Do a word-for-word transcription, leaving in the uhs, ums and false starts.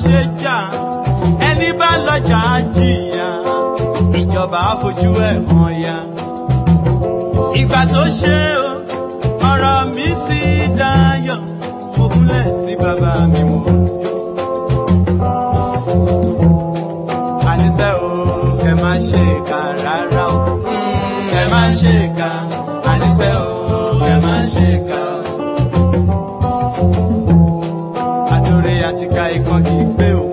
ṣe jà ẹni bá lọ́jà jìyà ìjọba fojú ẹ̀ hàn ya. ìgbà tó ṣe o ọ̀rọ̀ mi sì dayọ̀ mo kúnlẹ̀ sí bàbá mi mo jó. àníṣe o kẹ má ṣe kà rárá o kẹ má ṣe kà àníṣe o kẹ má ṣe kà. àtòrè àtìká ikán kì í gbé o.